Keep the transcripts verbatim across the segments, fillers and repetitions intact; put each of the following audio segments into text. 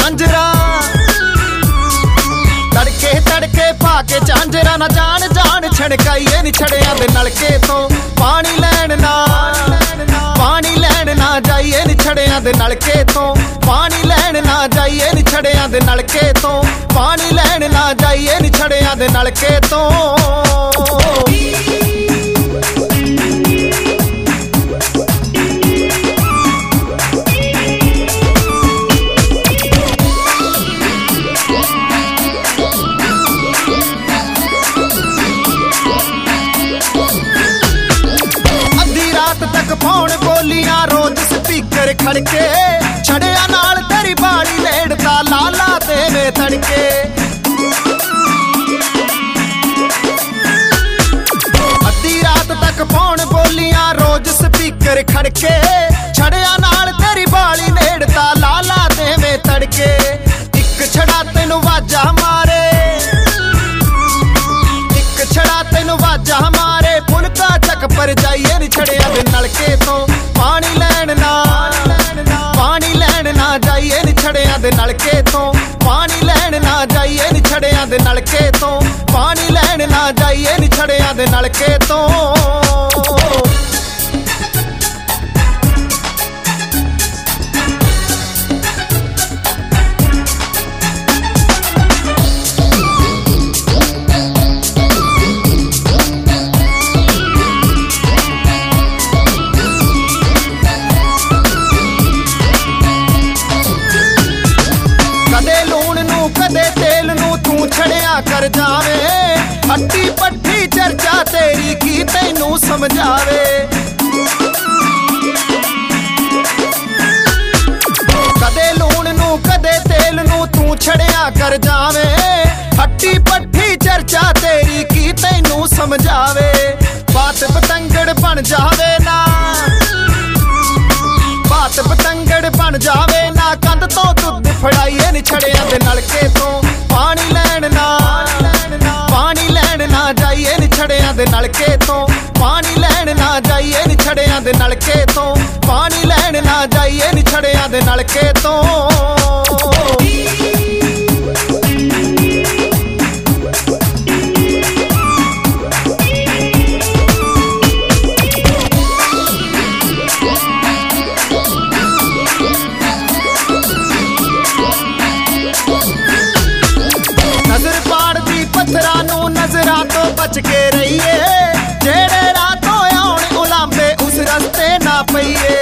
झांजरा तड़के तड़के पा के झांजरा ना जान जान छड़काइए नी छड़ियां दे नलके तो पानी लैन ना पानी लैन ना जाइए नी छड़ियां दे नलके तो पानी लैन ना जाइए नी छड़ियां दे नलके तो पानी लैन ना जाइए नी छड़ियां दे नलके तो फोन बोलियां रोज स्पीकर खड़के छड़िया नाल तेरी बाड़ी लेड़ता लाला देवे तड़के अद्धी रात तक फोन बोलियां रोज स्पीकर खड़के छड़िया नाल तेरी बाड़ी लेड़ता लाला देवे तड़के एक छड़ा तेनू वाजा मारे एक छड़ा तेनू वाजा मारे फुलका चक पर जाइए नी छड़िया दे नलके तो पानी लैन ना पानी लैन ना जाइए नी छड़िया दे नलके तो पानी लैन ना जाइए नी छड़िया दे नलके तो पानी लैन ना जाइए नी छड़िया दे नलके तो कदे तेल नू तू छड़िया कर जावे हट्टी पट्टी चर्चा तेरी की तैनू समझावे कदे लूण नू कदे तेल नू तू छड़िया कर जावे हट्टी पट्टी चर्चा तेरी की तैनू समझावे बात पतंगड़ बन जावे ना बात पतंगड़ बन जावे ना कंध तो दुध फड़ाइए नी छड़िया दे नलके तो पानी लैन ना पानी लैन ना जाइए नी छड़िया दे नलके तो पानी लैन ना जाइए नी छड़िया दे नलके तो पानी लैन ना जाइए नी छड़िया दे नलके तो नजरा तो बच के रहिए जेड़े रातों आउण उलांबे उस रस्ते ना पईए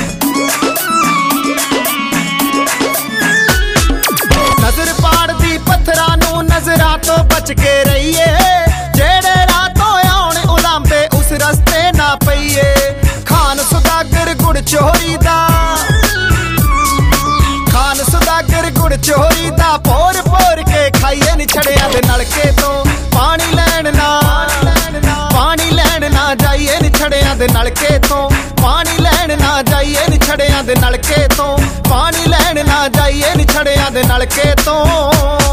नजर पाड़ दी पत्थरां नू नजरा तो बच के रहिए जेड़े रातों आउण उलांबे उस रस्ते ना पईए खान सुदागर गुड़ चोरी दा खान सुदागर गुड़ चोरी दा पोर पोर के खाइए नी छड़िया दे नलके तो पानी लैन ना पानी लैन ना जाइए नी छड़िया दे नलके तो पानी लैन ना जाइए नी छड़िया दे नलके तो पानी लैन ना जाइए नी छड़िया दे नलके तो